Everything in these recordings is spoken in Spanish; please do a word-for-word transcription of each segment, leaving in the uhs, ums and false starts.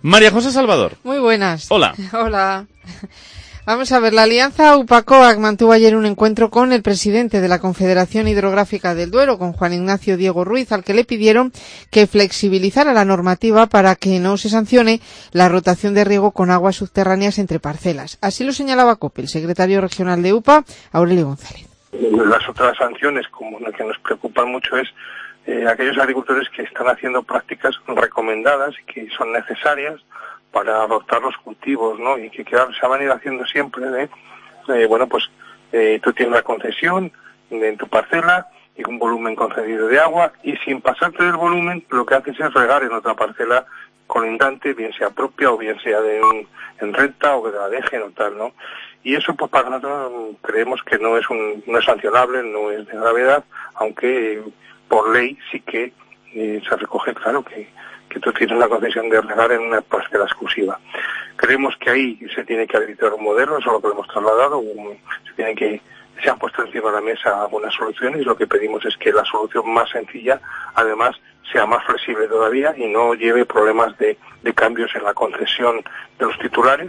María José Salvador. Muy buenas. Hola. Hola. Vamos a ver, la Alianza U P A C O A C mantuvo ayer un encuentro con el presidente de la Confederación Hidrográfica del Duero, con Juan Ignacio Diego Ruiz, al que le pidieron que flexibilizara la normativa para que no se sancione la rotación de riego con aguas subterráneas entre parcelas. Así lo señalaba COPE, el secretario regional de U P A, Aurelio González. Las otras sanciones, como la que nos preocupan mucho, es eh, aquellos agricultores que están haciendo prácticas recomendadas y que son necesarias para adoptar los cultivos, ¿no? Y que claro, se van a ir haciendo siempre de, eh, bueno, pues eh, tú tienes la concesión de, en tu parcela y un volumen concedido de agua, y sin pasarte del volumen lo que haces es regar en otra parcela colindante, bien sea propia o bien sea de un, en renta o que la dejen o tal, ¿no? Y eso pues para nosotros creemos que no es un, no es sancionable, no es de gravedad, aunque eh, por ley sí que eh, se recoge, claro, que que tú tienes la concesión de regar en una parcela exclusiva. Creemos que ahí se tiene que arbitrar un modelo, eso es lo que le hemos trasladado, un, se tiene que se han puesto encima de la mesa algunas soluciones, y lo que pedimos es que la solución más sencilla, además, sea más flexible todavía y no lleve problemas de, de cambios en la concesión de los titulares.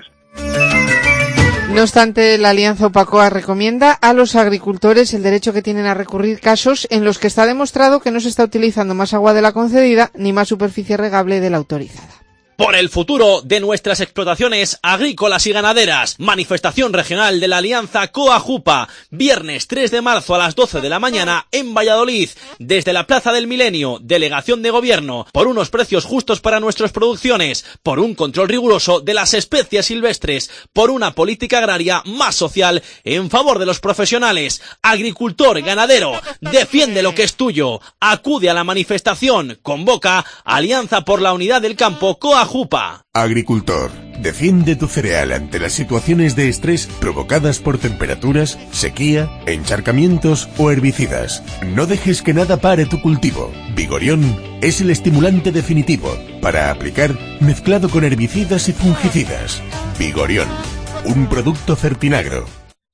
No obstante, la Alianza U P A C O A C recomienda a los agricultores el derecho que tienen a recurrir casos en los que está demostrado que no se está utilizando más agua de la concedida ni más superficie regable de la autorizada. Por el futuro de nuestras explotaciones agrícolas y ganaderas. Manifestación regional de la Alianza Coajupa. Viernes tres de marzo a las doce de la mañana en Valladolid. Desde la Plaza del Milenio, Delegación de Gobierno. Por unos precios justos para nuestras producciones. Por un control riguroso de las especies silvestres. Por una política agraria más social en favor de los profesionales. Agricultor, ganadero, defiende lo que es tuyo. Acude a la manifestación. Convoca Alianza por la Unidad del Campo Coajupa. Agricultor, defiende tu cereal ante las situaciones de estrés provocadas por temperaturas, sequía, encharcamientos o herbicidas. No dejes que nada pare tu cultivo. Vigorión es el estimulante definitivo para aplicar mezclado con herbicidas y fungicidas. Vigorión, un producto Fertinagro.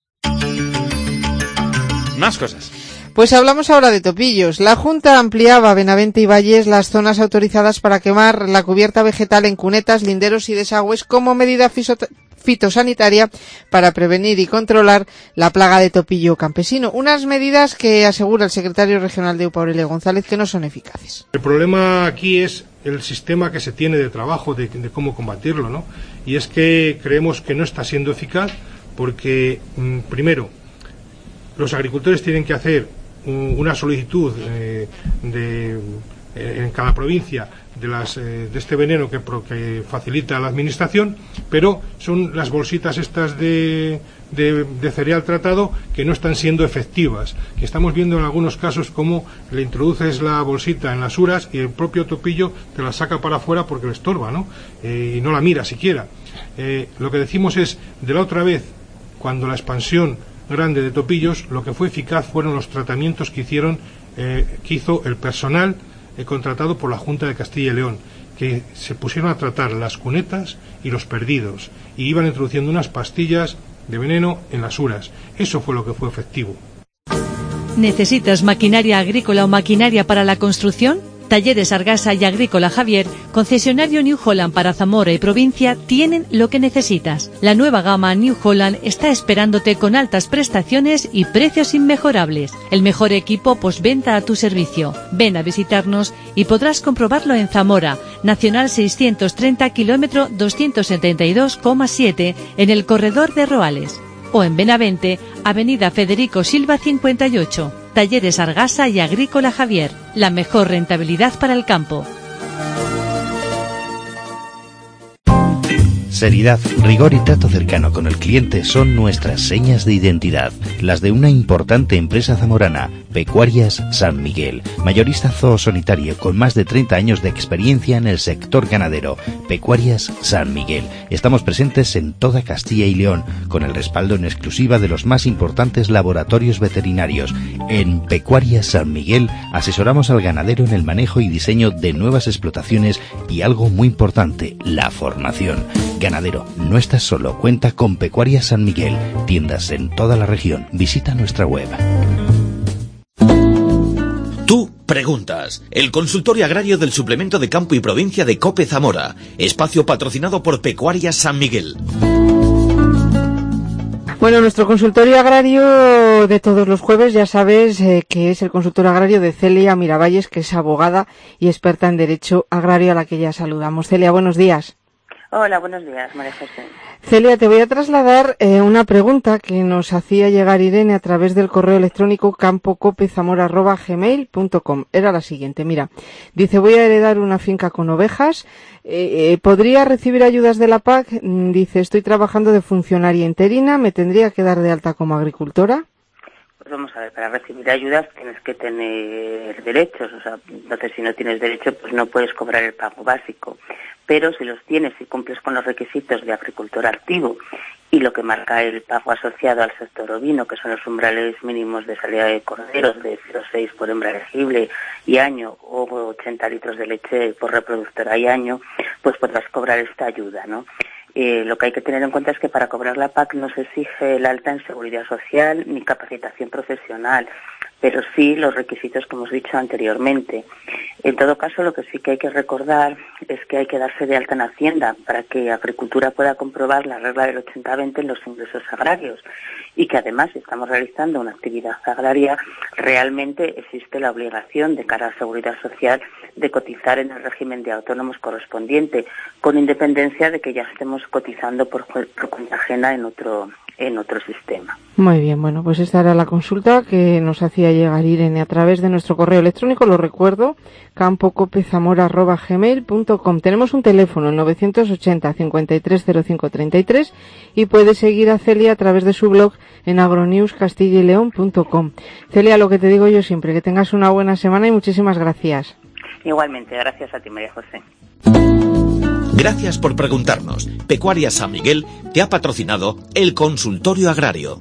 Más cosas. Pues hablamos ahora de topillos. La Junta ampliaba a Benavente y Valles las zonas autorizadas para quemar la cubierta vegetal en cunetas, linderos y desagües como medida fitosanitaria para prevenir y controlar la plaga de topillo campesino. Unas medidas que asegura el secretario regional de U P A, Aurelio González, que no son eficaces. El problema aquí es el sistema que se tiene de trabajo, de, de cómo combatirlo, ¿no? Y es que creemos que no está siendo eficaz porque, mmm, primero, los agricultores tienen que hacer una solicitud eh, de, eh, en cada provincia de, las, eh, de este veneno que, que facilita la administración, pero son las bolsitas estas de, de, de cereal tratado que no están siendo efectivas, que estamos viendo en algunos casos como le introduces la bolsita en las uras y el propio topillo te la saca para afuera porque le estorba, ¿no? Eh, y no la mira siquiera. Eh, lo que decimos es, de la otra vez, cuando la expansión grande de topillos, lo que fue eficaz fueron los tratamientos que hicieron eh, que hizo el personal eh, contratado por la Junta de Castilla y León, que se pusieron a tratar las cunetas y los perdidos y iban introduciendo unas pastillas de veneno en las uras. Eso fue lo que fue efectivo. ¿Necesitas maquinaria agrícola o maquinaria para la construcción? Talleres Argasa y Agrícola Javier, concesionario New Holland para Zamora y provincia, tienen lo que necesitas. La nueva gama New Holland está esperándote con altas prestaciones y precios inmejorables. El mejor equipo postventa a tu servicio. Ven a visitarnos y podrás comprobarlo en Zamora, Nacional seiscientos treinta, kilómetro doscientos setenta y dos coma siete, en el corredor de Roales. O en Benavente, Avenida Federico Silva cincuenta y ocho. Talleres Argasa y Agrícola Javier, la mejor rentabilidad para el campo. Seriedad, rigor y trato cercano con el cliente son nuestras señas de identidad, las de una importante empresa zamorana, Pecuarias San Miguel, mayorista zoosanitario con más de treinta años de experiencia en el sector ganadero. Pecuarias San Miguel. Estamos presentes en toda Castilla y León, con el respaldo en exclusiva de los más importantes laboratorios veterinarios. En Pecuarias San Miguel asesoramos al ganadero en el manejo y diseño de nuevas explotaciones y algo muy importante, la formación. Ganadero, no estás solo, cuenta con Pecuarias San Miguel, tiendas en toda la región. Visita nuestra web. Tú preguntas. El consultorio agrario del suplemento de campo y provincia de COPE Zamora. Espacio patrocinado por Pecuarias San Miguel. Bueno, nuestro consultorio agrario de todos los jueves, ya sabes eh, que es el consultorio agrario de Celia Miravalles, que es abogada y experta en derecho agrario, a la que ya saludamos. Celia, buenos días. Hola, buenos días, María José. Celia, te voy a trasladar eh, una pregunta que nos hacía llegar Irene a través del correo electrónico campocopezamora arroba gmail punto com. Era la siguiente, mira, dice, voy a heredar una finca con ovejas, eh, eh, ¿podría recibir ayudas de la P A C? Dice, estoy trabajando de funcionaria interina, ¿me tendría que dar de alta como agricultora? Pues vamos a ver, para recibir ayudas tienes que tener derechos, o sea, entonces si no tienes derecho, pues no puedes cobrar el pago básico. Pero si los tienes y cumples con los requisitos de agricultor activo y lo que marca el pago asociado al sector ovino, que son los umbrales mínimos de salida de corderos de cero coma seis por hembra elegible y año, o ochenta litros de leche por reproductora y año, pues podrás cobrar esta ayuda, ¿no? Eh, lo que hay que tener en cuenta es que para cobrar la P A C no se exige el alta en seguridad social ni capacitación profesional, pero sí los requisitos que hemos dicho anteriormente. En todo caso, lo que sí que hay que recordar es que hay que darse de alta en Hacienda para que Agricultura pueda comprobar la regla del ochenta veinte en los ingresos agrarios y que además, si estamos realizando una actividad agraria, realmente existe la obligación de cara a Seguridad Social de cotizar en el régimen de autónomos correspondiente, con independencia de que ya estemos cotizando por, por cuenta ajena en otro en otro sistema. Muy bien, bueno, pues esta era la consulta que nos hacía llegar Irene a través de nuestro correo electrónico, lo recuerdo, campocopezamora arroba gmail punto com. Tenemos un teléfono, el novecientos ochenta, cincuenta y tres cero cinco treinta y tres, y puedes seguir a Celia a través de su blog en agronews castilla y león punto com. Celia, lo que te digo yo siempre, que tengas una buena semana y muchísimas gracias. Igualmente, gracias a ti, María José. Gracias por preguntarnos. Pecuarias San Miguel te ha patrocinado el consultorio agrario.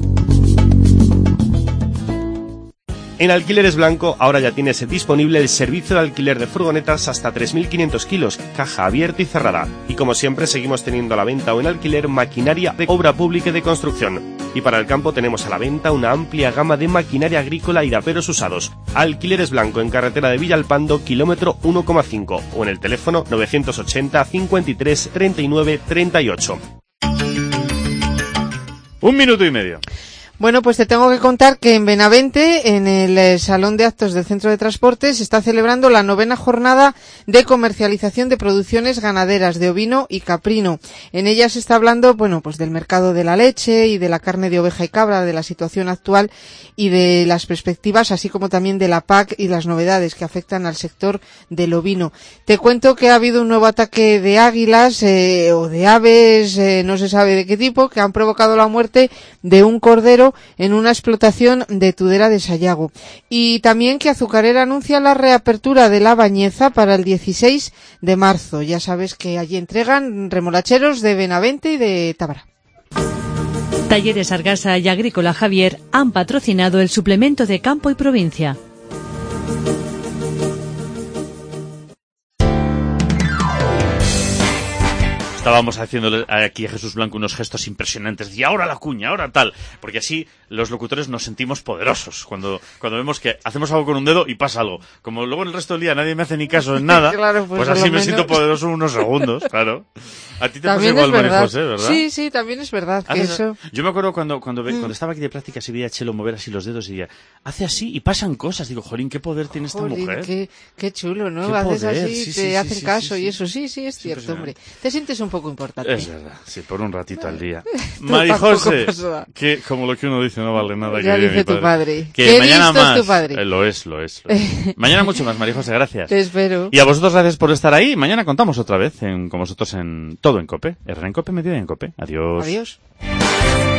En Alquileres Blanco ahora ya tienes disponible el servicio de alquiler de furgonetas hasta tres mil quinientos kilos, caja abierta y cerrada. Y como siempre seguimos teniendo a la venta o en alquiler maquinaria de obra pública y de construcción. Y para el campo tenemos a la venta una amplia gama de maquinaria agrícola y raperos usados. Alquileres Blanco en carretera de Villalpando, kilómetro uno coma cinco, o en el teléfono novecientos ochenta, cincuenta y tres, treinta y nueve, treinta y ocho. Un minuto y medio. Bueno, pues te tengo que contar que en Benavente, en el eh, Salón de Actos del Centro de Transporte, se está celebrando la novena jornada de comercialización de producciones ganaderas de ovino y caprino. En ella se está hablando, bueno, pues del mercado de la leche y de la carne de oveja y cabra, de la situación actual y de las perspectivas, así como también de la P A C y las novedades que afectan al sector del ovino. Te cuento que ha habido un nuevo ataque de águilas eh, o de aves, eh, no se sabe de qué tipo, que han provocado la muerte de un cordero en una explotación de Tudela de Sayago. Y también que Azucarera anuncia la reapertura de la Bañeza para el dieciséis de marzo. Ya sabes que allí entregan remolacheros de Benavente y de Tábara. Talleres Argasa y Agrícola Javier han patrocinado el suplemento de Campo y Provincia. Estábamos haciéndole aquí a Jesús Blanco unos gestos impresionantes. Y ahora la cuña, ahora tal. Porque así los locutores nos sentimos poderosos. Cuando cuando vemos que hacemos algo con un dedo y pasa algo. Como luego en el resto del día nadie me hace ni caso en nada, claro, pues, pues así me menos... siento poderoso unos segundos, claro. A ti te pasa también igual, es verdad. María José, ¿verdad? Sí, sí, también es verdad que eso... Yo me acuerdo cuando cuando, ve, mm. cuando estaba aquí de prácticas y veía a Chelo mover así los dedos y decía, hace así y pasan cosas. Digo, jolín, qué poder tiene esta Jolín, mujer. Qué, qué chulo, ¿no? Qué Haces poder. así, Sí, te sí, hacen sí, caso sí, sí. y eso. Sí, sí, es Sí, cierto, hombre. Te sientes un poco importante. Es verdad, sí, por un ratito al día. Mari José, que como lo que uno dice no vale nada. Ya que dice mi tu padre. padre. Que Qué mañana listo más. es tu padre. Eh, lo es, lo es. Lo es. Mañana mucho más, Mari José, gracias. Te espero. Y a vosotros gracias por estar ahí. Mañana contamos otra vez en, con vosotros en todo en COPE. R en COPE, Mediodía en COPE. Adiós. Adiós.